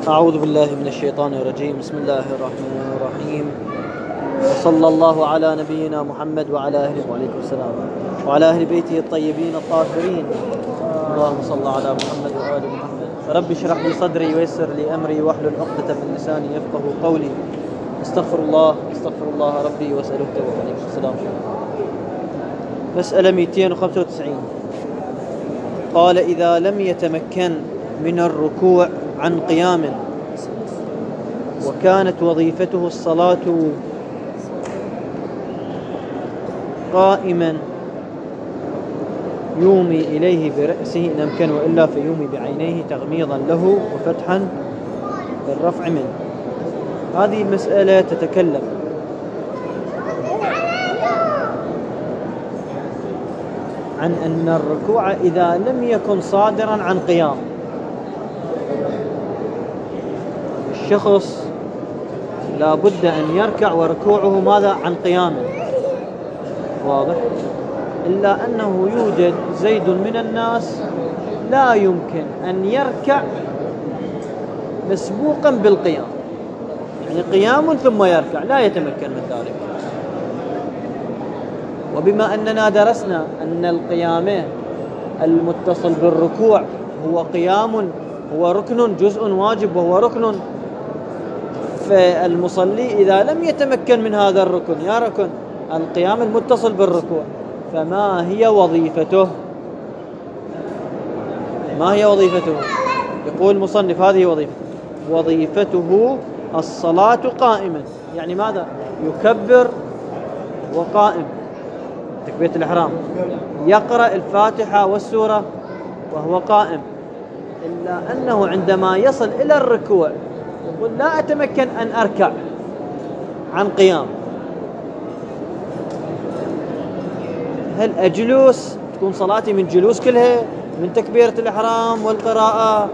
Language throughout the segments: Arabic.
أعوذ بالله من الشيطان الرجيم. بسم الله الرحمن الرحيم. وصلى الله على نبينا محمد وعلى أهله وعليكم السلام وعلى أهل بيته الطيبين الطاهرين. اللهم صل على محمد وآل محمد. رب اشرح لي صدري ويسر لي أمري واحلل عقدة من لساني يفقه قولي. استغفر الله ربي واسأله التوبة. وعليكم السلام. مسألة 295. قال: إذا لم يتمكن من الركوع عن قيام وكانت وظيفته الصلاة قائما يومي إليه برأسه إن أمكن، وإلا فيومي بعينيه تغميضا له وفتحا بالرفع منه. هذه المسألة تتكلم عن أن الركوع إذا لم يكن صادرا عن قيام، الشخص لا بد أن يركع وركوعه ماذا؟ عن قيام، واضح؟ إلا أنه يوجد زيد من الناس لا يمكن أن يركع مسبوقا بالقيام، يعني قيام ثم يركع، لا يتمكن من ذلك. وبما أننا درسنا أن القيام المتصل بالركوع هو قيام، هو ركن، جزء واجب وهو ركن، فالمصلي إذا لم يتمكن من هذا الركن، يا ركن القيام المتصل بالركوع، فما هي وظيفته؟ ما هي وظيفته؟ يقول المصنف: هذه وظيفته الصلاة قائما، يعني ماذا؟ يكبر وقائم، تكبيرة الإحرام، يقرأ الفاتحة والسورة وهو قائم، إلا أنه عندما يصل إلى الركوع يقول: لا أتمكن أن أركع عن قيام، هل أجلس؟ تكون صلاتي من جلوس كلها، من تكبيرة الإحرام والقراءة،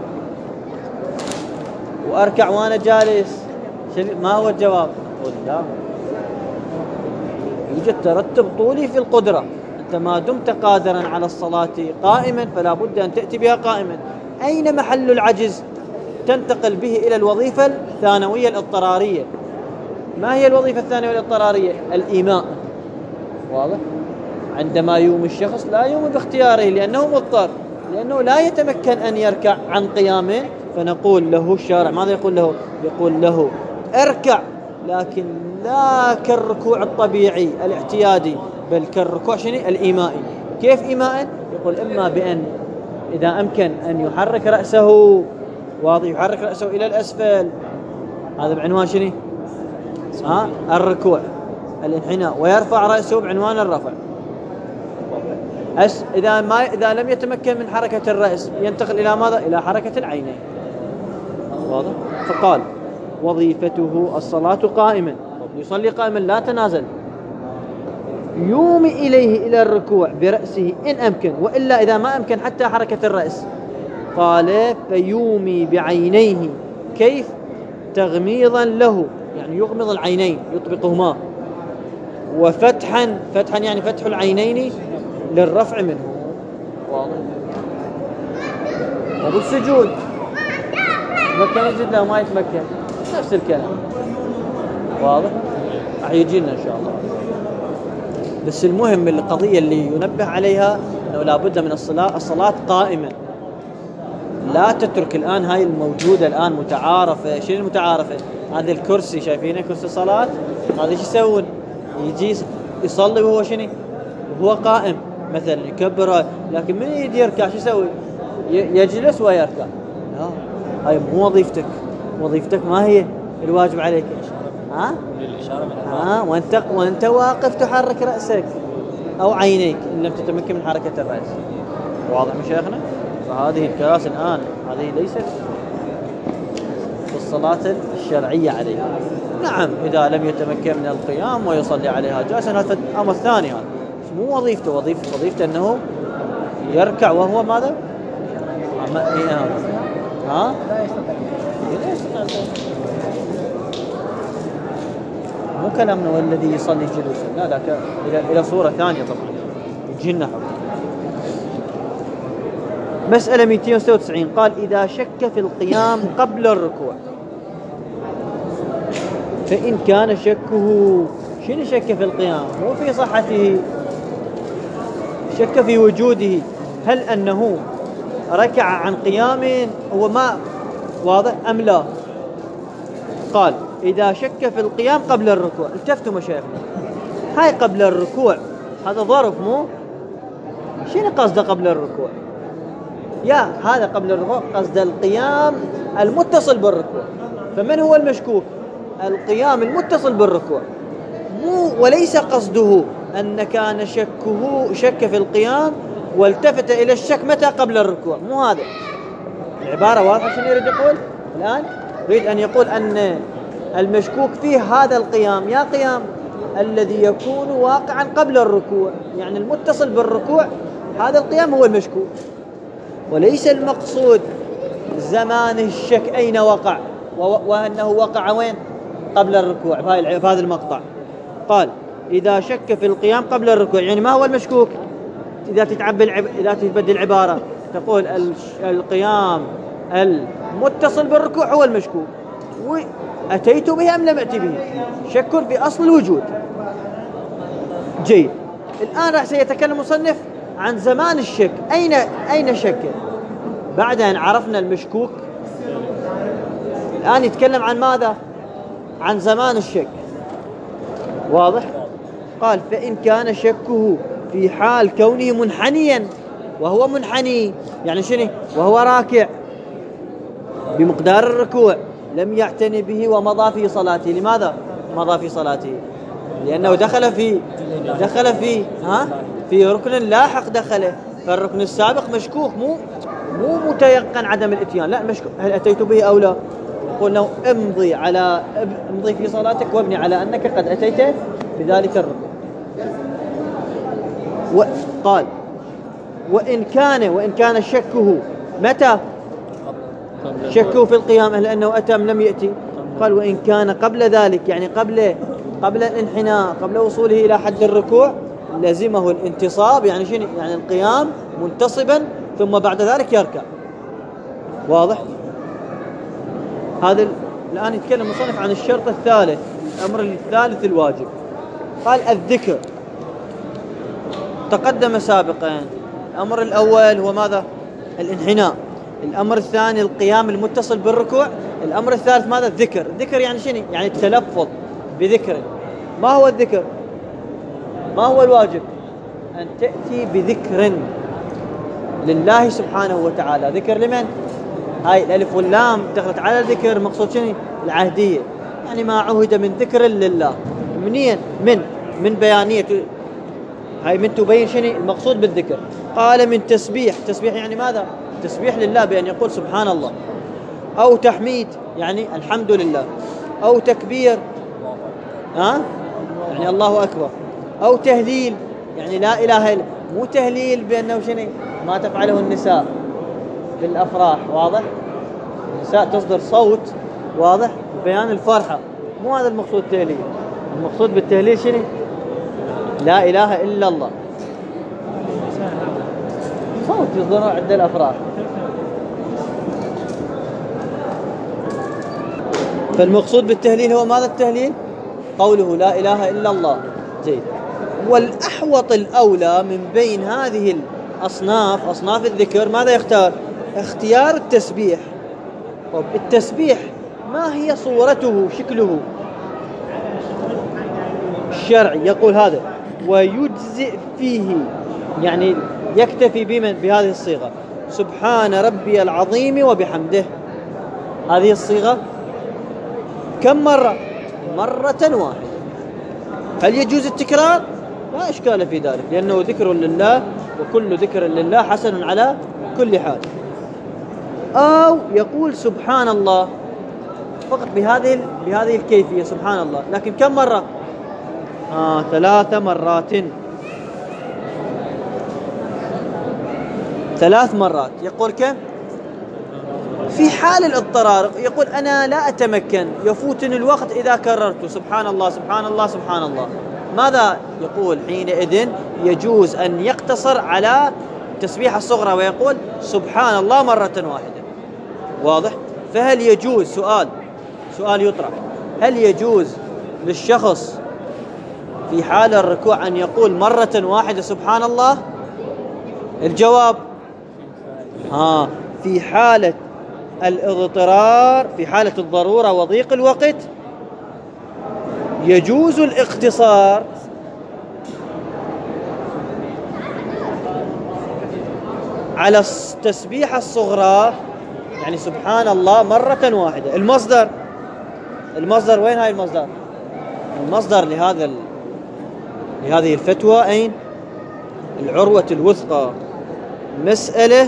وأركع وأنا جالس؟ ما هو الجواب؟ قل لا، يوجد ترتب طولي في القدرة. أنت ما دمت قادرا على الصلاة قائما فلا بد أن تأتي بها قائما. أين محل العجز؟ تنتقل به إلى الوظيفة الثانوية الاضطرارية. ما هي الوظيفة الثانوية الاضطرارية؟ الإيماء، واضح؟ عندما يوم الشخص لا يوم باختياره لأنه مضطر، لأنه لا يتمكن أن يركع عن قيام، فنقول له الشارع ماذا يقول له؟ يقول له: اركع، لكن لا كالركوع الطبيعي الاعتيادي، بل كالركوع الإيمائي. كيف إيماء؟ يقول: إما بأن إذا أمكن أن يحرك رأسه، واضح، يحرك رأسه إلى الأسفل، هذا بعنوان الركوع الانحناء، ويرفع رأسه بعنوان الرفع. إذا لم يتمكن من حركة الرأس ينتقل إلى ماذا؟ إلى حركة العينين، واضح؟ فقال: وظيفته الصلاة قائما، يصلي قائما لا تنازل، يومي إليه إلى الركوع برأسه إن أمكن، وإلا إذا ما أمكن حتى حركة الرأس قال: فيومي بعينيه. كيف؟ تغميضا له، يعني يغمض العينين يطبقهما، وفتحا يعني فتح العينين للرفع منه، واضح؟ وبالسجود يتمكن يسجد له ما يتمكن، نفس الكلام، واضح؟ راح يجي لنا إن شاء الله. بس المهم القضية اللي ينبه عليها أنه لابد من الصلاة قائمة، لا تترك الآن هاي الموجودة الآن متعارفة. شنو المتعارفة؟ هذا الكرسي شايفينه، كرسي الصلاة، هذا ايش يسوون؟ يجي يصلي وهو وهو قائم مثلا، يكبر، لكن من يجي يركع شو يسوي؟ يجلس ويركع. لا، هاي مو وظيفتك. وظيفتك ما هي الواجب عليك؟ وانت واقف تحرك رأسك أو عينيك إن لم تتمكن من حركة الرأس، واضح مشايخنا؟ فهذه الكراسي الآن هذه ليست بالصلاة الشرعية عليها. نعم، إذا لم يتمكن من القيام ويصلي عليها جالسا هذا أمر ثاني، هذا مو وظيفته. وظيفته أنه يركع وهو ماذا؟ مو كلامنا والذي يصلي جلوسا، لا إلى صورة ثانية طبعا يجينا حكم. مسألة 296 قال إذا شك في القيام قبل الركوع، فإن كان شكه، شنو شك في القيام؟ مو في صحته، شك في وجوده، هل أنه ركع عن قيام هو ما واضح أم لا؟ قال إذا شك في القيام قبل الركوع. التفتوا مشايخنا، هاي قبل الركوع هذا ظرف، مو شنو قصده قبل الركوع؟ يا هذا قبل الركوع قصد القيام المتصل بالركوع. فمن هو المشكوك؟ القيام المتصل بالركوع، مو وليس قصده أن كان شك في القيام والتفت إلى الشك متى قبل الركوع، مو هذا. العبارة واضحة شنو يريد يقول الآن؟ يريد أن يقول أن المشكوك فيه هذا القيام، يا قيام الذي يكون واقعا قبل الركوع، يعني المتصل بالركوع، هذا القيام هو المشكوك، وليس المقصود زمان الشك أين وقع، وأنه وقع وين؟ قبل الركوع. في هذا المقطع قال إذا شك في القيام قبل الركوع، يعني ما هو المشكوك؟ إذا تتبدل العبارة تقول القيام المتصل بالركوع هو المشكوك، وأتيت به أم لم أتي به، شك في أصل الوجود. جيد، الآن راح سيتكلم المصنف عن زمان الشك. أين شك؟ بعد أن عرفنا المشكوك الآن يتكلم عن ماذا؟ عن زمان الشك. واضح؟ قال فإن كان شكه في حال كونه منحنيا، وهو منحني يعني شنو؟ وهو راكع بمقدار الركوع، لم يعتني به ومضى في صلاته. لماذا مضى في صلاته؟ لأنه دخل في ركن لاحق دخله، فالركن السابق مشكوك، مو متيقن عدم الاتيان، لا مشكوك، هل أتيت به أو لا؟ يقول له امضي في صلاتك وابني على أنك قد أتيت بذلك الركن. وقال وإن كان شكه متى؟ شكه في القيام، هل أنه أتى أم لم يأتي؟ قال وإن كان قبل ذلك، يعني قبل الانحناء، قبل وصوله إلى حد الركوع، لزمه الانتصاب، يعني شنو؟ يعني القيام منتصبا ثم بعد ذلك يركع. واضح؟ هذا الآن يتكلم المصنف عن الشرط الثالث، الأمر الثالث الواجب. قال الذكر تقدم سابقا. الأمر الأول هو ماذا؟ الانحناء. الأمر الثاني القيام المتصل بالركوع. الأمر الثالث ماذا؟ الذكر. الذكر يعني شنو؟ يعني التلفظ بذكر. ما هو الذكر؟ ما هو الواجب؟ أن تأتي بذكر لله سبحانه وتعالى. ذكر لمن؟ هاي الألف واللام دخلت على الذكر، مقصود شنو؟ العهدية، يعني ما عهد من ذكر لله. منين؟ من بيانية، هاي من تبين شنو المقصود بالذكر. قال من تسبيح يعني ماذا؟ تسبيح لله بأن يقول سبحان الله، أو تحميد يعني الحمد لله، أو تكبير يعني الله أكبر، أو تهليل يعني لا إله إلا، مو تهليل بأنه شنو ما تفعله النساء بالأفراح. واضح؟ النساء تصدر صوت واضح بيان الفرحة، مو هذا المقصود التهليل. المقصود بالتهليل شنو؟ لا إله إلا الله، صوت يصدر عند الأفراح. فالمقصود بالتهليل هو ماذا؟ التهليل قوله لا إله إلا الله. جيد. والأحوط الأولى من بين هذه الأصناف، أصناف الذكر، ماذا يختار؟ اختيار التسبيح. طب التسبيح ما هي صورته، شكله الشرعي؟ يقول هذا ويجزئ فيه، يعني يكتفي بهذه الصيغة سبحان ربي العظيم وبحمده. هذه الصيغة كم مرة؟ مرة واحدة. هل يجوز التكرار؟ لا إشكال في ذلك، لأنه ذكر لله، وكل ذكر لله حسن على كل حال. أو يقول سبحان الله فقط بهذه الكيفية سبحان الله، لكن كم مرة؟ 3 مرات. 3 مرات. يقول كم؟ في حال الاضطرار، يقول أنا لا أتمكن، يفوتني الوقت إذا كررت سبحان الله سبحان الله سبحان الله. ماذا يقول حينئذ؟ يجوز أن يقتصر على التسبيحة الصغرى ويقول سبحان الله مرة واحدة. واضح؟ فهل يجوز، سؤال يطرح، هل يجوز للشخص في حال الركوع أن يقول مرة واحدة سبحان الله؟ الجواب في حالة الاضطرار، في حالة الضرورة وضيق الوقت يجوز الاقتصار على التسبيحة الصغرى، يعني سبحان الله مرة واحدة. المصدر وين هاي المصدر لهذه الفتوى أين؟ العروة الوثقى، مسألة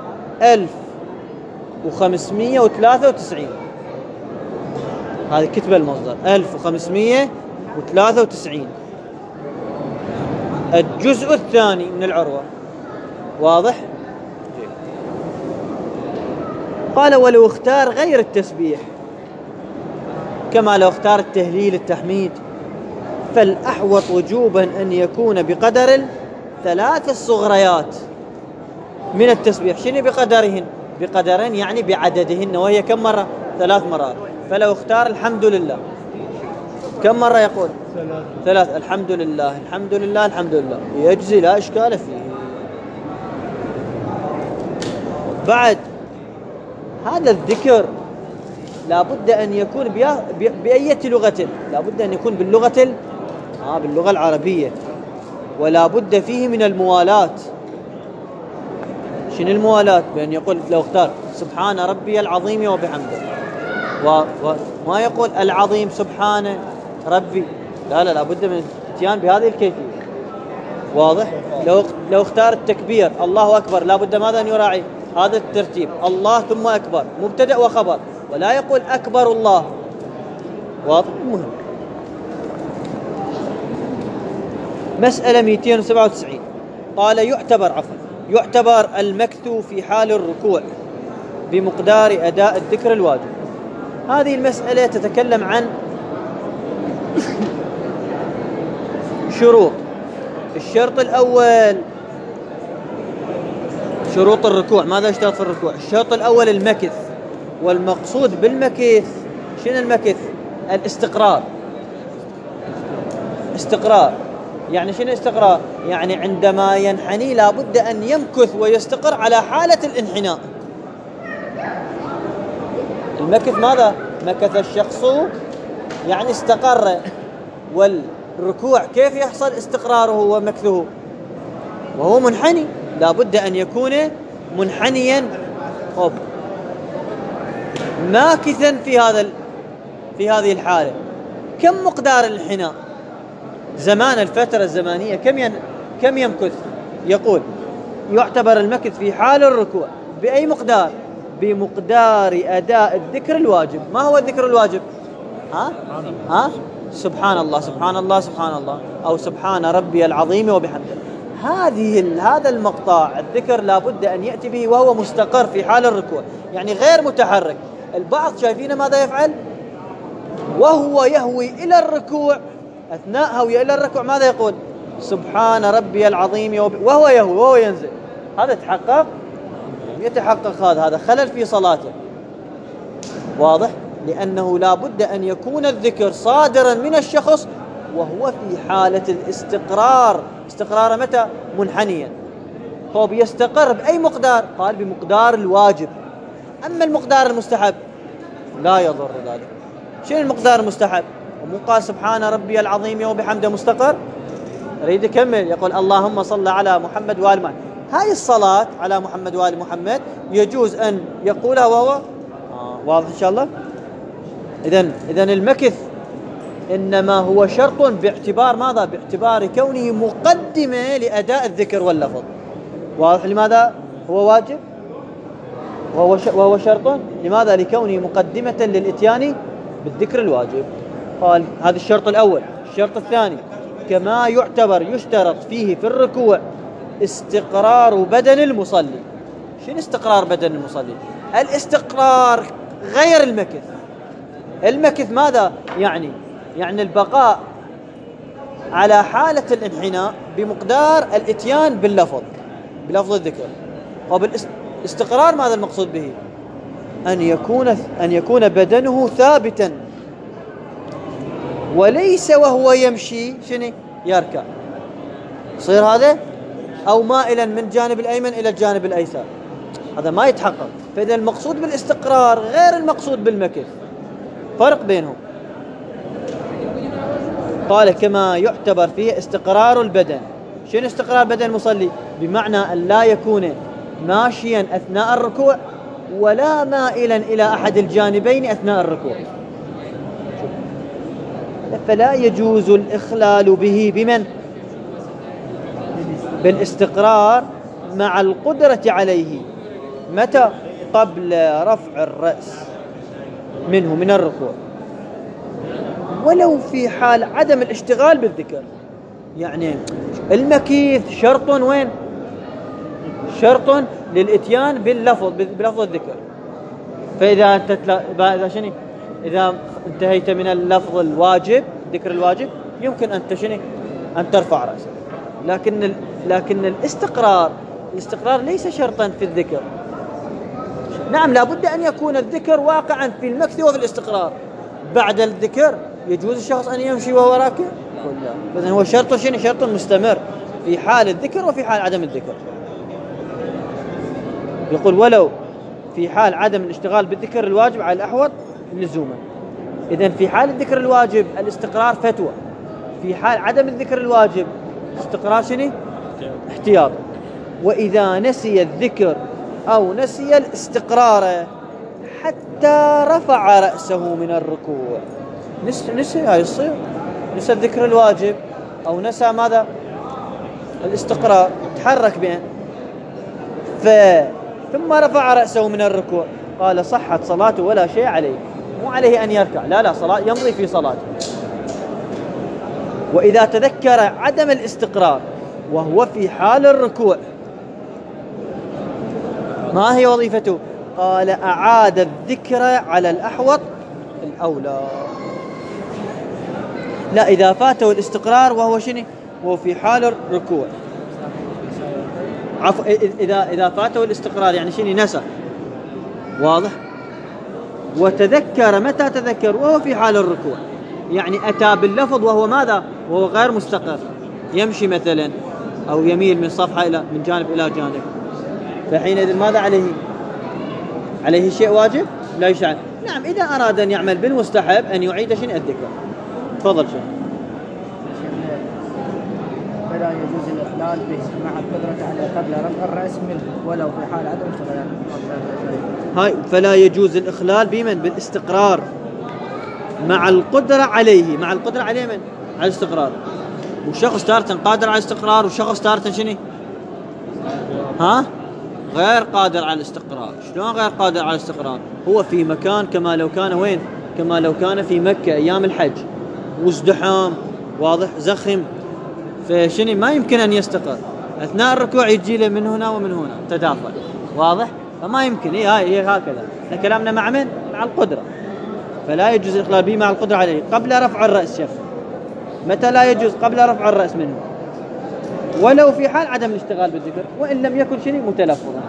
1593. هذه كتب المصدر 1593 الجزء الثاني من العروة. واضح؟ قال ولو اختار غير التسبيح كما لو اختار التهليل التحميد فالأحوط وجوبا أن يكون بقدر 3 الصغريات من التسبيح. شنو بقدرهن؟ بقدرين يعني بعددهن، وهي كم مرة؟ 3 مرات. فلو اختار الحمد لله كم مرة يقول؟ 3. الحمد لله الحمد لله الحمد لله، يجزي لا إشكال فيه. بعد هذا الذكر لابد أن يكون بأية لغة؟ لابد أن يكون باللغة العربية، ولا بد فيه من الموالاة. شنو الموالاة؟ بأن يقول لو اختار سبحان ربي العظيم وبحمده، وما يقول العظيم سبحان ربي، لا لابد من الاتيان بهذه الكيفية. واضح؟ لو اختار التكبير الله أكبر، لابد ماذا أن يراعي؟ هذا الترتيب، الله ثم أكبر، مبتدأ وخبر، ولا يقول أكبر الله. واضح؟ مهم. مسألة 297 قال يعتبر المكث في حال الركوع بمقدار أداء الذكر الواجب. هذه المسألة تتكلم عن شروط. الشرط الأول شروط الركوع، ماذا يشترط في الركوع؟ الشرط الأول المكث، والمقصود بالمكث شنو المكث؟ الاستقرار. يعني شنو استقرار؟ يعني عندما ينحني لابد أن يمكث ويستقر على حالة الانحناء. المكث ماذا؟ مكث الشخص يعني استقر. والركوع كيف يحصل استقراره ومكثه؟ وهو منحني، لابد أن يكون منحنيا ماكثا في هذه الحالة. كم مقدار الانحناء؟ زمان الفترة الزمانية كم يمكث؟ يقول يعتبر المكث في حال الركوع بأي مقدار؟ بمقدار أداء الذكر الواجب. ما هو الذكر الواجب؟ سبحان الله سبحان الله سبحان الله، أو سبحان ربي العظيم وبحمده. هذا المقطع الذكر لابد أن يأتي به وهو مستقر في حال الركوع، يعني غير متحرك. البعض شايفين ماذا يفعل؟ وهو يهوي إلى الركوع، أثناء هوي إلى الركوع ماذا يقول؟ سبحان ربي العظيم وهو يهوي وهو ينزل. هذا يتحقق هذا خلل في صلاته. واضح؟ لأنه لا بد أن يكون الذكر صادرا من الشخص وهو في حالة الاستقرار. استقرار متى؟ منحنيا. هو بيستقر بأي مقدار؟ قال بمقدار الواجب. أما المقدار المستحب لا يضر ذلك. شنو المقدار المستحب؟ ومو قال سبحان ربي العظيم وبحمده مستقر؟ يريد يكمل يقول اللهم صل على محمد وآل محمد. هاي الصلاة على محمد وآل محمد يجوز أن يقولها وهو واضح إن شاء الله. إذن المكث إنما هو شرط باعتبار ماذا؟ باعتبار كونه مقدمة لأداء الذكر واللفظ. واضح؟ لماذا هو واجب وهو شرط؟ لماذا؟ لكونه مقدمة للإتيان بالذكر الواجب. قال هذا الشرط الأول. الشرط الثاني كما يشترط فيه في الركوع استقرار بدن المصلي. شنو استقرار بدن المصلي؟ الاستقرار غير المكث. المكث ماذا يعني؟ يعني البقاء على حالة الانحناء بمقدار الاتيان باللفظ. بلفظ الذكر. وبالاستقرار ماذا المقصود به؟ أن يكون بدنه ثابتا، وليس وهو يمشي شنو يركع، يصير هذا أو مائلا من الجانب الأيمن إلى الجانب الأيسر، هذا ما يتحقق. فإذا المقصود بالاستقرار غير المقصود بالمكث، فرق بينهم. قال كما يعتبر فيه استقرار البدن. شنو استقرار بدن المصلي؟ بمعنى أن لا يكون ماشيا أثناء الركوع ولا مائلا إلى أحد الجانبين أثناء الركوع. فلا يجوز الإخلال به بمن؟ بالاستقرار مع القدرة عليه. متى؟ قبل رفع الرأس منه من الركوع، ولو في حال عدم الاشتغال بالذكر. يعني المكيث شرط وين؟ شرط للإتيان بلفظ الذكر. فإذا إذا انتهيت من اللفظ الواجب، ذكر الواجب، يمكن أن ترفع رأسك. لكن الاستقرار ليس شرطا في الذكر. نعم، لابد أن يكون الذكر واقعا في المكث وفي الاستقرار. بعد الذكر يجوز الشخص أن يمشي وهو راكع، إذن هو شرط مستمر في حال الذكر وفي حال عدم الذكر. يقول ولو في حال عدم الاشتغال بالذكر الواجب على الأحوط لزوما. إذن في حال الذكر الواجب الاستقرار فتوى، في حال عدم الذكر الواجب استقرار احتياط. وإذا نسي الذكر أو نسي الاستقرار حتى رفع رأسه من الركوع، نسي يصير نسى الذكر الواجب أو نسى ماذا؟ الاستقرار، تحرك بين ثم رفع رأسه من الركوع، قال صحت صلاته ولا شيء عليه، مو عليه أن يركع، لا صلاة يمضي في صلاته. وإذا تذكر عدم الاستقرار وهو في حال الركوع، ما هي وظيفته؟ قال أعاد الذكر على الأحوط الأولى. لا، إذا فاته الاستقرار وهو وهو في حال الركوع، إذا فاته الاستقرار يعني نسى، واضح؟ وتذكر، متى تذكر؟ وهو في حال الركوع، يعني أتى باللفظ وهو ماذا؟ وهو غير مستقر، يمشي مثلا أو يميل من صفحة من جانب إلى جانب، فحينئذ ماذا عليه؟ عليه شيء واجب؟ لا يشعر. نعم، إذا أراد أن يعمل بالمستحب أن يعيد الذكر. تفضل شيخ. فلا يجوز الإخلال به مع القدرة على قبل رفع الرأس منه ولو في حال عدم اشتغال. هاي فلا يجوز الإخلال بمن؟ بالاستقرار مع القدرة عليه. مع القدرة عليه من؟ على الاستقرار. وشخص تارة قادر على الاستقرار، وشخص تارة غير قادر على الاستقرار. شلون غير قادر على الاستقرار؟ هو في مكان كما لو كان وين؟ كما لو كان في مكة أيام الحج وازدحام، واضح، زخم، ما يمكن أن يستقر أثناء الركوع، يجي له من هنا ومن هنا تدافع، واضح؟ فما يمكن. هي هكذا. كلامنا مع من؟ مع القدرة. فلا يجوز الإخلال به مع القدرة عليه قبل رفع الرأس. شف متى لا يجوز؟ قبل رفع الرأس منه، ولو في حال عدم الاشتغال بالذكر، وإن لم يكن متلفظا.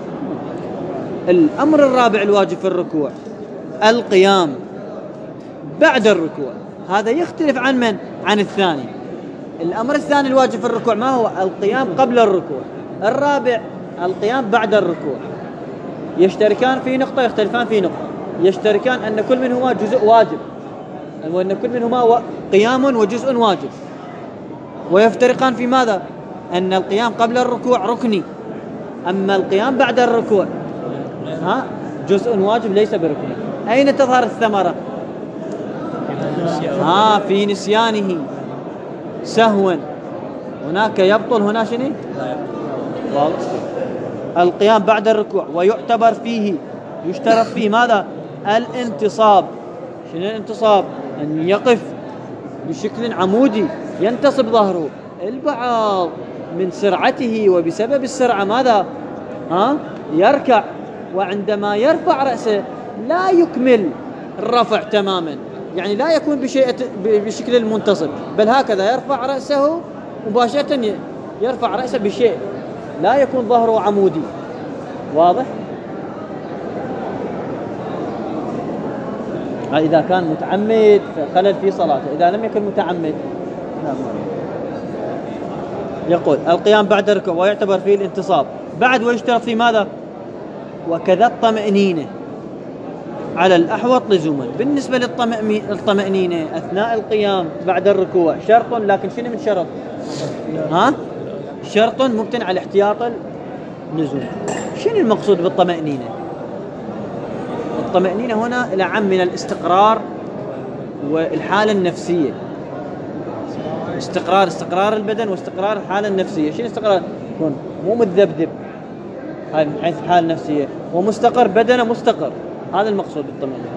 الأمر الرابع الواجب في الركوع القيام بعد الركوع. هذا يختلف عن من؟ عن الثاني. الأمر الثاني الواجب في الركوع ما هو؟ القيام قبل الركوع. الرابع القيام بعد الركوع. يشتركان في نقطة، يختلفان في نقطة. يشتركان أن كل منهما جزء واجب، وأن كل منهما قيام وجزء واجب. ويفترقان في ماذا؟ أن القيام قبل الركوع ركني، أما القيام بعد الركوع جزء واجب ليس بركني. أين تظهر الثمرة؟ في نسيانه سهوا، هناك يبطل، هنا القيام بعد الركوع. ويعتبر فيه، يشترط فيه ماذا؟ الانتصاب. الانتصاب؟ أن يقف بشكل عمودي ينتصب ظهره. البعض من سرعته وبسبب السرعة ماذا؟ يركع، وعندما يرفع رأسه لا يكمل الرفع تماما، يعني لا يكون بشكل المنتصب، بل هكذا يرفع رأسه مباشرة، يرفع رأسه بشيء لا يكون ظهره عمودي. واضح؟ إذا كان متعمد فخلل في صلاته، إذا لم يكن متعمد لا. يقول القيام بعد الركوع ويعتبر فيه الانتصاب بعد، ويشترط في ماذا؟ وكذا الطمأنينة على الأحوط لزوما. بالنسبة للطمأنينة أثناء القيام بعد الركوع شرط، لكن شنو من شرط؟ شرط ممتنع على احتياط النزول. شنو المقصود بالطمأنينة؟ الطمأنينة هنا الأعم من الاستقرار والحالة النفسية. استقرار البدن واستقرار الحالة النفسية. شنو استقرار؟ يكون مو متذبذب، هاي من حيث الحالة النفسية، ومستقر بدنه مستقر. هذا المقصود بالطمأنينة.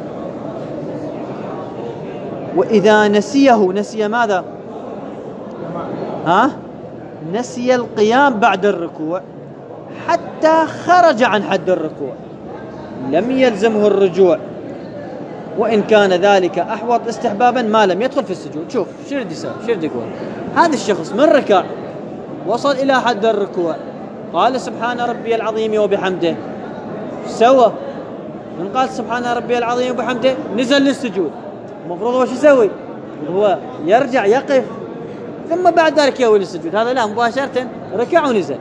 وإذا نسي ماذا؟ نسي القيام بعد الركوع حتى خرج عن حد الركوع لم يلزمه الرجوع، وإن كان ذلك أحوط استحبابا ما لم يدخل في السجود. شوف شو يقول هذا الشخص من ركع وصل إلى حد الركوع، قال سبحان ربي العظيم وبحمده، سوى من قال سبحان ربي العظيم وبحمده نزل للسجود، المفروض هو شو يسوي؟ هو يرجع يقف ثم بعد ذلك يوي للسجود. هذا لا، مباشرة ركع ونزل.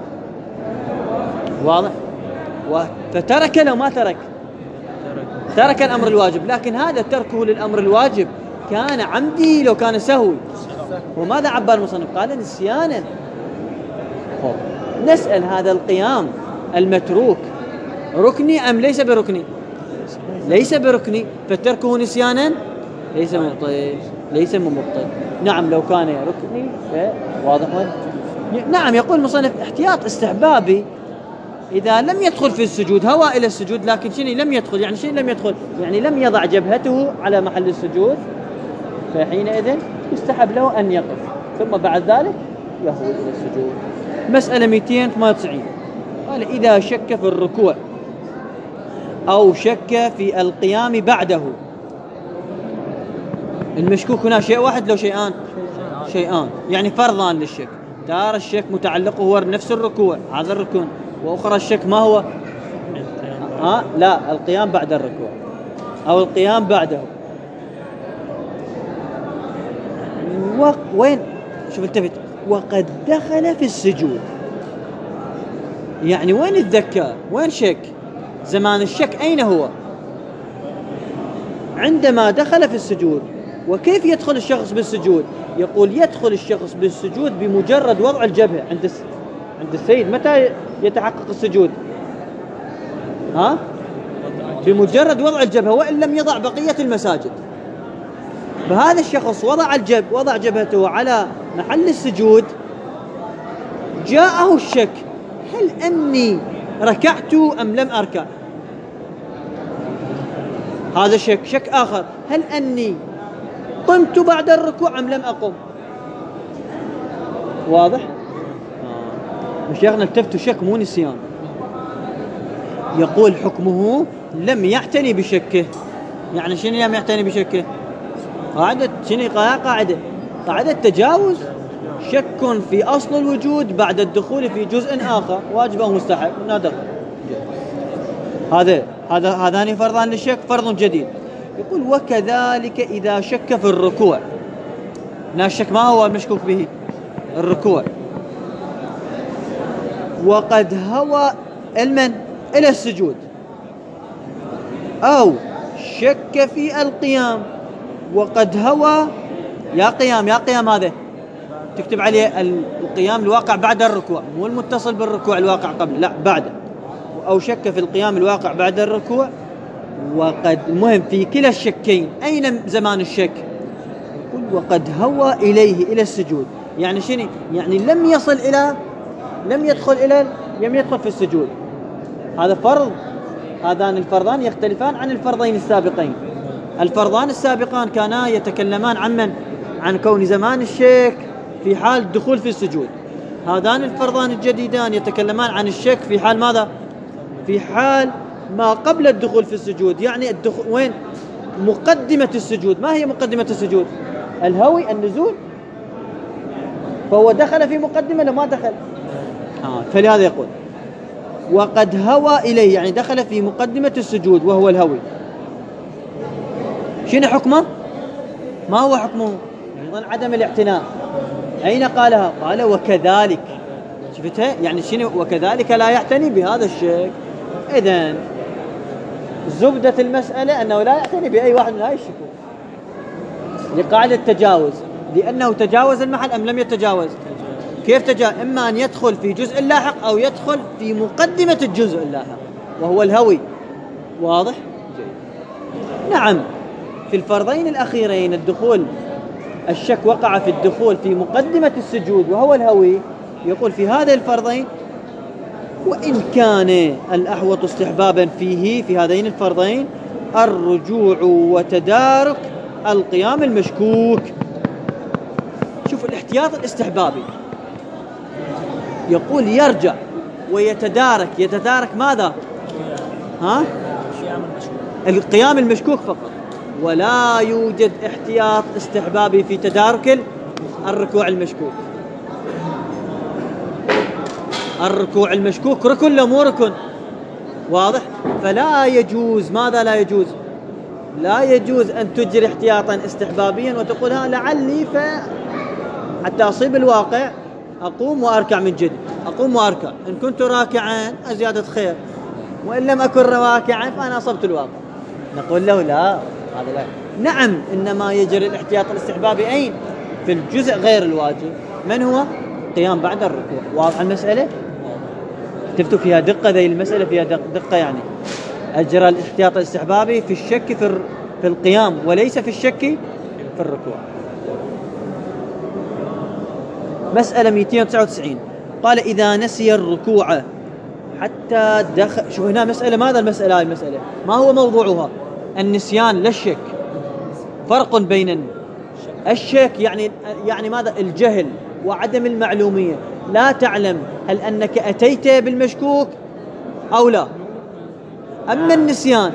واضح؟ فترك لو ما ترك الأمر الواجب، لكن هذا تركه للأمر الواجب كان عمدي لو كان سهوي. وماذا عبر المصنف؟ قال نسيانا. نسأل هذا القيام المتروك ركني أم ليس بركني؟ ليس بركني، فتركه نسيانا ليس مبطل. نعم لو كان ركني واضح. نعم يقول المصنف احتياط استحبابي إذا لم يدخل في السجود، هوى إلى السجود لكن شنو لم يدخل؟ يعني شنو لم يدخل؟ يعني لم يضع جبهته على محل السجود، فحينئذ يستحب له أن يقف ثم بعد ذلك يهوي إلى السجود. مسألة 298 قال إذا شك في الركوع أو شك في القيام بعده. المشكوك هنا شيء واحد لو شيئان، يعني فرضان للشك. تارة الشك متعلقه هو نفس الركوع، هذا الركن، وأخرى الشك ما هو؟ لا، القيام بعد الركوع أو القيام بعده. وين؟ شوف التفت، وقد دخل في السجود، يعني وين الذكاء؟ وين شك؟ زمان الشك أين هو؟ عندما دخل في السجود. وكيف يدخل الشخص بالسجود؟ يقول يدخل الشخص بالسجود بمجرد وضع الجبهة عند السيد. متى يتحقق السجود؟ بمجرد وضع الجبهة، وإن لم يضع بقية المساجد. فهذا الشخص وضع جبهته على محل السجود، جاءه الشك هل أني ركعت أم لم أركع؟ هذا شك آخر، هل أني قمت بعد الركوع أم لم أقم؟ واضح؟ مشايخنا التفتوا شك مو نسيان. يقول حكمه لم يعتني بشكه. يعني شنو لم يعتني بشكه؟ قاعدة تجاوز. شك في أصل الوجود بعد الدخول في جزء آخر، واجب أو مستحب، نادر. هذان فرضان للشك، فرض جديد. يقول وكذلك إذا شك في الركوع. الشك ما هو المشكوك به؟ الركوع. وقد هوى إلى السجود، أو شك في القيام وقد هوى. يا قيام هذا تكتب عليه القيام الواقع بعد الركوع، مو المتصل بالركوع الواقع قبل، لا بعده. أو شك في القيام الواقع بعد الركوع. وقد المهم في كلا الشكين أين زمان الشك؟ يقول وقد هوى إلى السجود. يعني شنو؟ يعني لم يدخل في السجود. هذا فرض. هذان الفرضان يختلفان عن الفرضين السابقين. الفرضان السابقان كانا يتكلمان عن كون زمان الشك في حال الدخول في السجود. هذان الفرضان الجديدان يتكلمان عن الشك في حال ماذا؟ في حال ما قبل الدخول في السجود. يعني الدخول وين؟ مقدمة السجود. ما هي مقدمة السجود؟ الهوي، النزول. فهو دخل في مقدمة لما دخل؟ فلهذا يقول وقد هوى إليه، يعني دخل في مقدمة السجود وهو الهوي. شنو حكمه؟ ما هو حكمه؟ أيضا عدم الاعتناء. أين قالها؟ قال وكذلك. شفتها؟ يعني شنو وكذلك لا يعتني بهذا الشيء. إذن زبدة المسألة أنه لا يعتني بأي واحد من هاي الشكوك لقاعدة التجاوز، لأنه تجاوز المحل أم لم يتجاوز؟ كيف تجاوز؟ إما أن يدخل في جزء اللاحق أو يدخل في مقدمة الجزء اللاحق وهو الهوي. واضح؟ نعم، في الفرضين الأخيرين الدخول الشك وقع في الدخول في مقدمة السجود وهو الهوي. يقول في هذه الفرضين وإن كان الأحوط استحبابا فيه في هذين الفرضين الرجوع وتدارك القيام المشكوك. شوف الاحتياط الاستحبابي، يقول يرجع ويتدارك. يتدارك ماذا؟ القيام المشكوك فقط، ولا يوجد احتياط استحبابي في تدارك الركوع المشكوك. الركوع المشكوك ركن لا مو ركن. واضح؟ فلا يجوز. ماذا لا يجوز؟ لا يجوز أن تجري احتياطا استحبابيا وتقول لعلي حتى أصيب الواقع أقوم وأركع من جديد. أقوم وأركع، إن كنت راكعا أزيادة خير، وإن لم أكن راكعا فأنا أصبت الواقع. نقول له لا، هذا لا. نعم، إنما يجري الاحتياط الاستحبابي أين؟ في الجزء غير الواجب. من هو؟ قيام بعد الركوع. واضح المسألة؟ تفتوا فيها دقة، ذي المسألة فيها دقة. يعني أجرى الاحتياط الاستحبابي في الشك في القيام وليس في الشك في الركوع. مسألة 299 قال إذا نسي الركوع حتى دخل. شوف هنا مسألة، ماذا المسألة؟ هاي المسألة ما هو موضوعها؟ النسيان لا الشك. فرق بين الشك يعني ماذا؟ الجهل وعدم المعلومية، لا تعلم هل أنك أتيت بالمشكوك أو لا. أما النسيان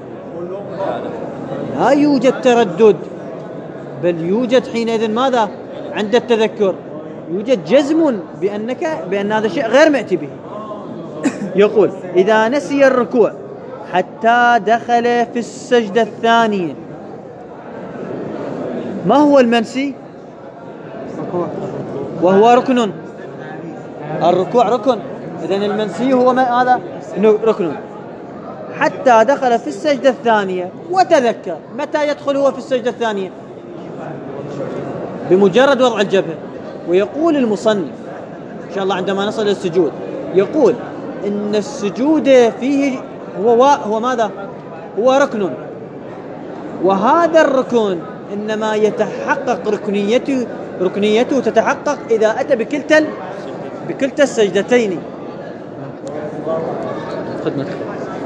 لا يوجد تردد، بل يوجد حينئذ ماذا؟ عند التذكر يوجد جزم بأن هذا الشيء غير مأتي به. يقول إذا نسي الركوع حتى دخل في السجدة الثانية. ما هو المنسي؟ وهو ركن. الركوع ركن، إذن المنسي هو هذا ركن. حتى دخل في السجدة الثانية وتذكر. متى يدخل هو في السجدة الثانية؟ بمجرد وضع الجبهة. ويقول المصنف إن شاء الله عندما نصل للسجود يقول إن السجود فيه هو ماذا؟ هو ركن، وهذا الركن إنما يتحقق ركنيته تتحقق إذا أتى بكلتا السجدتين. خدمتك.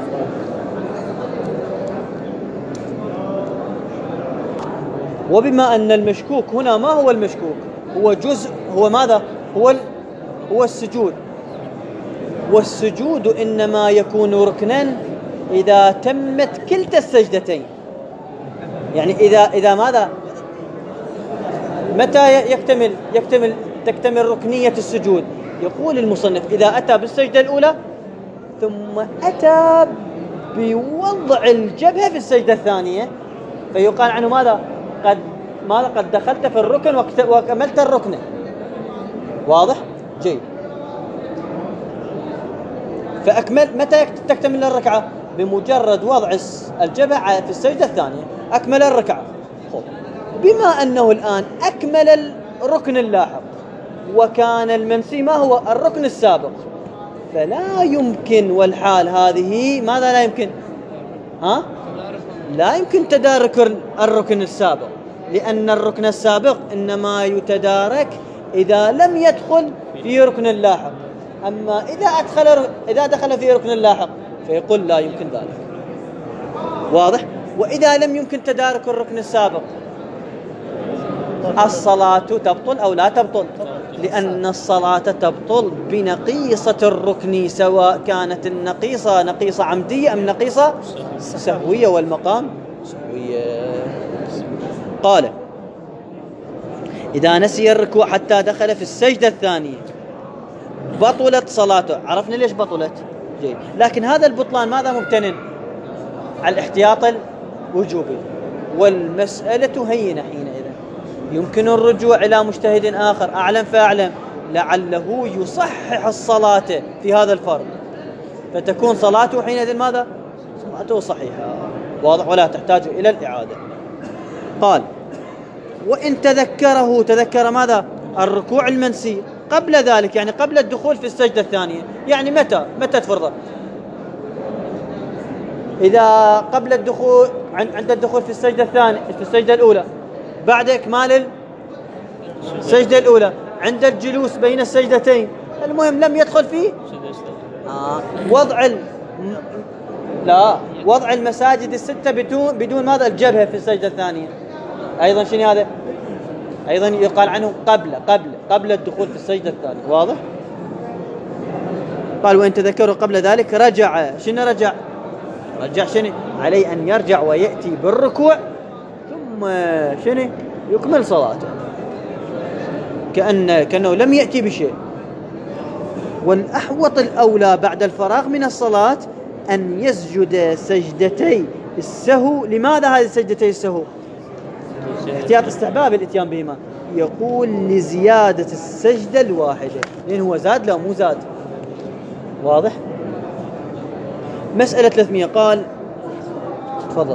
وبما أن المشكوك هنا ما هو المشكوك؟ هو جزء، هو ماذا؟ هو السجود. والسجود إنما يكون ركنا إذا تمت كلتا السجدتين. يعني إذا ماذا؟ متى تكتمل ركنية السجود؟ يقول المصنف إذا أتى بالسجدة الأولى ثم أتى بوضع الجبهة في السجدة الثانية، فيقال عنه ماذا؟ قد دخلت في الركن وكملت الركن. واضح؟ جيد. فأكمل. متى تكتمل الركعة؟ بمجرد وضع الجبهة في السجدة الثانية أكمل الركعة. بما أنه الآن أكمل الركن اللاحق وكان المنسي ما هو؟ الركن السابق، فلا يمكن، والحال هذه ماذا لا يمكن؟ لا يمكن تدارك الركن السابق، لأن الركن السابق إنما يتدارك إذا لم يدخل في ركن اللاحق. أما إذا دخل في ركن اللاحق فيقول لا يمكن ذلك. واضح؟ وإذا لم يمكن تدارك الركن السابق الصلاة تبطل أو لا تبطل؟ لأن الصلاة تبطل بنقيصة الركن، سواء كانت النقيصة نقيصة عمدية أم نقيصة سهوية، والمقام سهوية. قال إذا نسي الركوع حتى دخل في السجدة الثانية بطلت صلاته. عرفنا ليش بطلت؟ جيد. لكن هذا البطلان ماذا ممتنن؟ على الاحتياط الوجوبي، والمسألة هينة حينئذ. يمكن الرجوع إلى مجتهد آخر أعلم فأعلم لعله يصحح الصلاة في هذا الفرض، فتكون صلاته حينئذ ماذا؟ صلاته صحيحة. واضح؟ ولا تحتاج إلى الإعادة. قال وإن تذكر ماذا؟ الركوع المنسي قبل ذلك، يعني قبل الدخول في السجدة الثانية. يعني متى تفرضه؟ إذا قبل الدخول، عند الدخول في السجدة الثانية، في السجدة الأولى، بعد إكمال السجدة الأولى، عند الجلوس بين السجدتين، المهم لم يدخل فيه وضع المساجد الستة بدون ماذا؟ الجبهة في السجدة الثانية. أيضا شنو هذا؟ أيضا يقال عنه قبل الدخول في السجدة الثانية. واضح؟ قال وإن تذكروا قبل ذلك رجع. شنو رجع شنو؟ عليه أن يرجع ويأتي بالركوع ثم شنو؟ يكمل صلاته كأنه لم يأتي بشيء. والأحوط الأولى بعد الفراغ من الصلاة أن يسجد سجدتي السهو. لماذا هذه سجدتي السهو؟ احتياط استحباب الاتيان بهما. يقول لزيادة السجدة الواحدة، لأن هو زاد لا مو زاد. واضح؟ مسألة 300 قال تفضل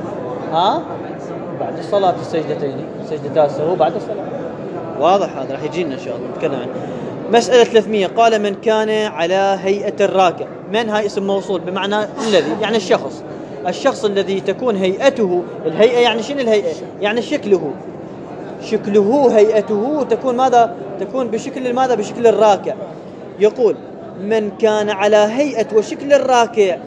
بعد الصلاة السجدتين، سجدتا السهو بعد الصلاة. واضح؟ هذا راح يجينا إن شاء الله نتكلم عنه. مسألة 300 قال من كان على هيئة الراكع. من هاي اسم موصول بمعنى الذي، يعني الشخص الذي تكون هيئته، الهيئة يعني شنو الهيئة؟ يعني شكله هيئته تكون ماذا؟ تكون بشكل ماذا؟ بشكل الراكع. يقول من كان على هيئة وشكل الراكع،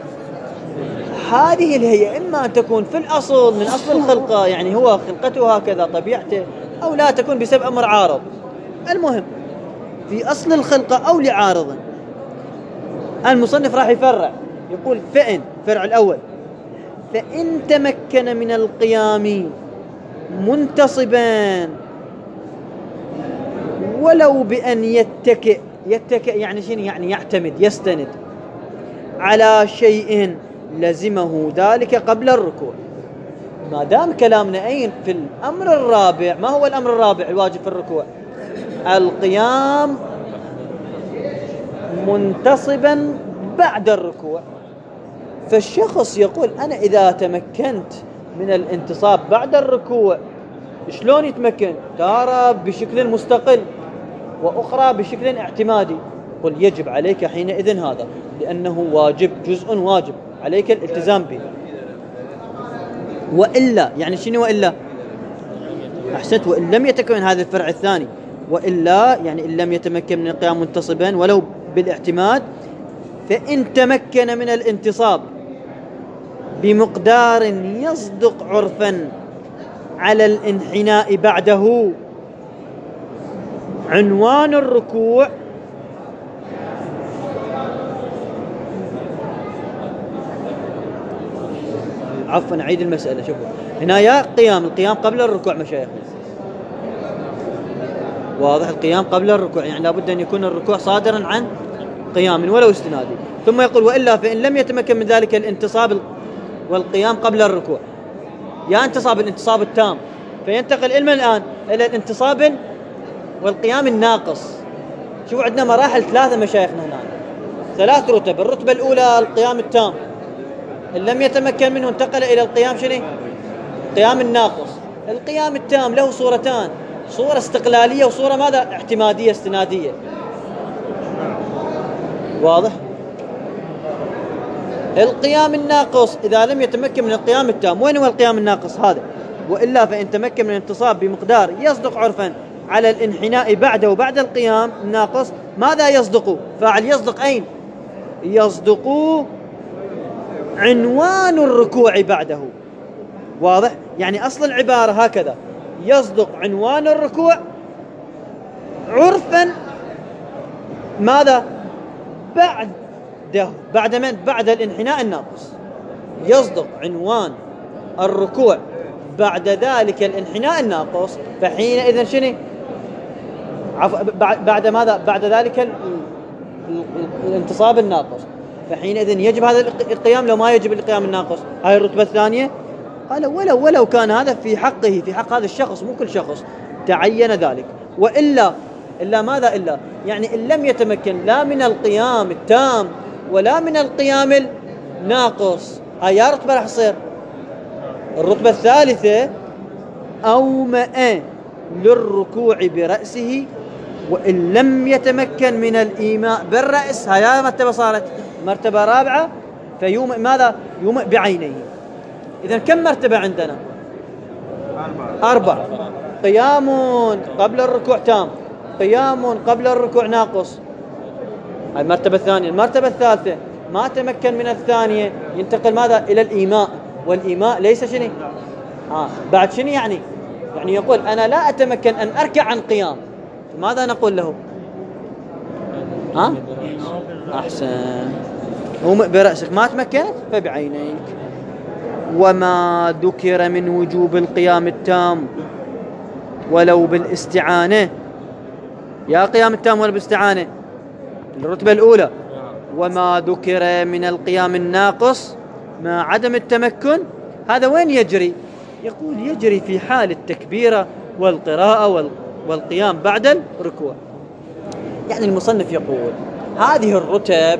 هذه الهيئة إما أن تكون في الأصل من أصل الخلقة، يعني هو خلقته هكذا طبيعته، أو لا تكون بسبب أمر عارض. المهم في أصل الخلقة أو لعارض. المصنف راح يفرع، يقول فإن، فرع الأول، فإن تمكن من القيام منتصبا ولو بأن يتكئ يعني شنو؟ يعني يعتمد، يستند على شيء لزمه ذلك قبل الركوع. ما دام كلامنا أين في الأمر الرابع. ما هو الأمر الرابع الواجب في الركوع؟ القيام منتصبا بعد الركوع. فالشخص يقول أنا إذا تمكنت من الانتصاب بعد الركوع، شلون يتمكن؟ تارة بشكل مستقل وأخرى بشكل اعتمادي. قل يجب عليك حينئذ هذا، لأنه واجب، جزء واجب عليك الالتزام به. وإلا يعني شنو وإلا؟ أحسنت. وإن لم يتمكن هذا الفرع الثاني، وإلا يعني إن لم يتمكن من القيام منتصبا ولو بالاعتماد، فإن تمكن من الانتصاب بمقدار يصدق عرفا على الانحناء بعده، عنوان الركوع عفوا أعيد المسألة. شوفوا هنا يا القيام قبل الركوع مشايخ. واضح؟ القيام قبل الركوع يعني لابد أن يكون الركوع صادرا عن قيام ولو استنادي. ثم يقول وإلا فإن لم يتمكن من ذلك الانتصاب والقيام قبل الركوع، يا الانتصاب التام، فينتقل الآن إلى الانتصاب والقيام الناقص. شوفوا عندنا مراحل ثلاثة مشايخنا هنا، 3 رتب. الرتبة الأولى القيام التام، إن لم يتمكن منه انتقل إلى القيام شنو؟ القيام الناقص. القيام التام له صورتان، صورة استقلالية وصورة ماذا؟ اعتمادية استنادية. واضح؟ القيام الناقص إذا لم يتمكن من القيام التام. وين هو القيام الناقص هذا؟ وإلا فإن تمكن من الانتصاب بمقدار يصدق عرفا على الانحناء بعده وبعد القيام الناقص. ماذا يصدق؟ فاعل يصدق أين؟ يصدق عنوان الركوع بعده. واضح؟ يعني أصل العبارة هكذا، يصدق عنوان الركوع عرفا ماذا؟ بعد من؟ بعد الانحناء الناقص. يصدق عنوان الركوع بعد ذلك الانحناء الناقص. فحينئذ شنو؟ بعد ماذا؟ بعد ذلك الانتصاب الناقص، فحينئذ يجب هذا القيام لو ما يجب القيام الناقص. هاي الرتبة الثانية. قال ولو كان هذا في حقه، في حق هذا الشخص، مو كل شخص تعين ذلك. إلا ماذا؟ إلا يعني إن لم يتمكن لا من القيام التام ولا من القيام الناقص، هاي يا رتبة راح تصير. الرتبة الثالثة أومأ للركوع برأسه وإن لم يتمكن من الإيماء بالرأس، هاي مرتبة صارت مرتبة رابعة. فيومئ ماذا؟ يومئ بعينيه. إذن كم مرتبة عندنا؟ 4. قيام قبل الركوع تام، قيام قبل الركوع ناقص، هاي المرتبة الثانية. المرتبة الثالثة ما تمكن من الثانية، ينتقل ماذا؟ إلى الإيماء، والإيماء ليس شنو؟ بعد شنو يعني يقول أنا لا أتمكن أن أركع عن قيام، ماذا نقول له؟ أحسن، أومئ برأسك، ما تمكنت فبعينيك. وما ذكر من وجوب القيام التام ولو بالاستعانة، يا قيام التام ولا بالاستعانة، الرتبة الأولى. وما ذكر من القيام الناقص مع عدم التمكن، هذا وين يجري؟ يقول يجري في حال التكبيرة والقراءة والقيام بعد الركوع. يعني المصنف يقول هذه الرتب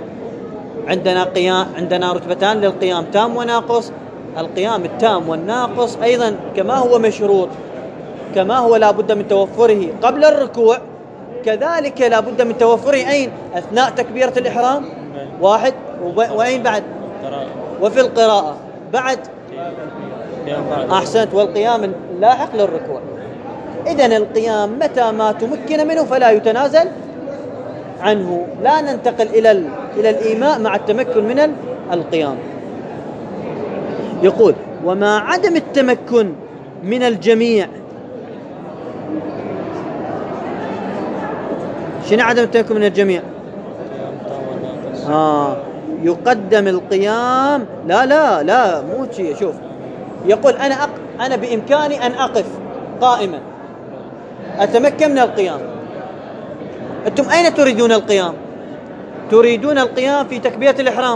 عندنا رتبتان للقيام، تام وناقص. القيام التام والناقص أيضا كما هو مشروط، كما هو لا بد من توفره قبل الركوع، كذلك لا بد من توفره أين؟ أثناء تكبيرة الإحرام، واحد، وأين بعد؟ وفي القراءة بعد. أحسنت، والقيام اللاحق للركوع. إذن القيام متى ما تمكن منه فلا يتنازل عنه، لا ننتقل إلى الإيماء مع التمكن من القيام. يقول وما عدم التمكن من الجميع. شنو عدم التمكن من الجميع؟ يقدم القيام. لا مو شيء. شوف، يقول أنا بإمكاني أن أقف قائما، أتمكن من القيام. أنتم أين تريدون القيام؟ تريدون القيام في تكبيرة الإحرام،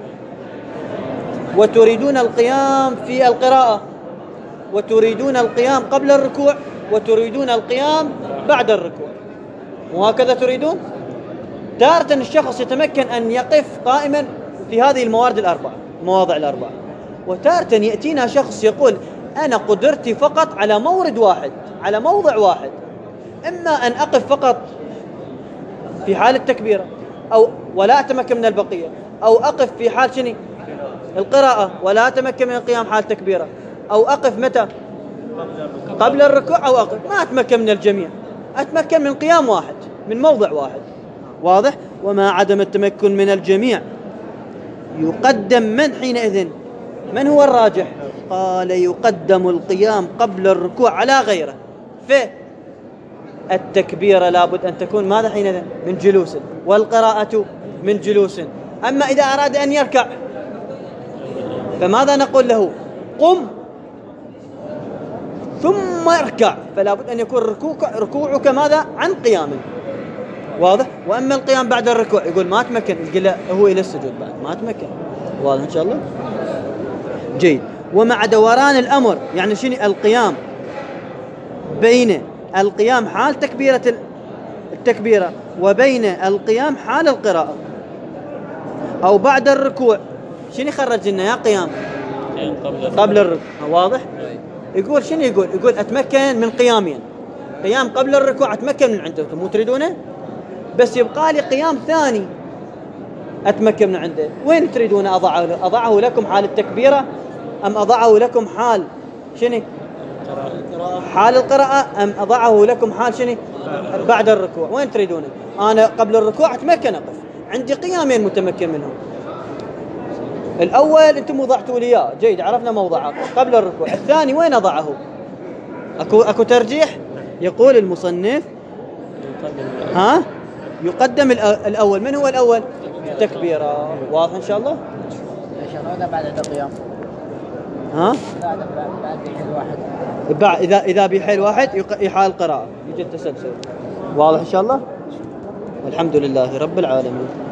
وتريدون القيام في القراءة، وتريدون القيام قبل الركوع، وتريدون القيام بعد الركوع، وهكذا تريدون. تارة الشخص يتمكن أن يقف قائما في هذه المواضع الأربعة، وتارة يأتينا شخص يقول أنا قدرتي فقط على مورد واحد، على موضع واحد، إما أن أقف فقط في حال التكبيرة ولا أتمكن من البقية، أو أقف في حال شنو؟ القراءة ولا أتمكن من القيام حال التكبيرة، أو أقف متى؟ قبل الركوع، أو أقف ما أتمكن من الجميع، أتمكن من قيام واحد، من موضع واحد. واضح؟ وما عدم التمكن من الجميع يقدم من حينئذ؟ من هو الراجح؟ قال يقدم القيام قبل الركوع على غيره. فالتكبيرة لابد أن تكون ماذا حينئذ؟ من جلوس، والقراءة من جلوس. أما إذا أراد أن يركع فماذا نقول له؟ قم ثم اركع، فلا بد أن يكون ركوعك ماذا؟ عن قيام. واضح؟ وأما القيام بعد الركوع يقول ما تمكن، يقول هو إلى السجود بعد ما تمكن. واضح إن شاء الله؟ جيد. ومع دوران الأمر، يعني شنو القيام بين القيام حال تكبيرة التكبيرة وبين القيام حال القراءة أو بعد الركوع، شنو خرج لنا يا قيام؟ قبل الركوع. واضح؟ يقول شنو يقول أتمكن من قيامين، قيام قبل الركوع أتمكن من عنده، مو تريدونه؟ بس يبقى لي قيام ثاني أتمكن من عنده. وين تريدون أضعه لكم حال التكبيرة، أم أضعه لكم حال شنو؟ حال القراءة، أم أضعه لكم حال شنو؟ بعد الركوع. وين تريدونه؟ أنا قبل الركوع أتمكن أقف، عندي قيامين متمكن منهم. الأول أنتم وضعتوا لي إياه، جيد، عرفنا موضعه قبل الركوع. الثاني وين أضعه؟ أكو ترجيح. يقول المصنف يقدم الأول. من هو الأول؟ التكبيرة. واضح إن شاء الله؟ إن شاء الله بعد القيام. بعد بحال واحد. إذا بحال واحد يحال القراءة، يجي التسلسل. واضح إن شاء الله؟ الحمد لله رب العالمين.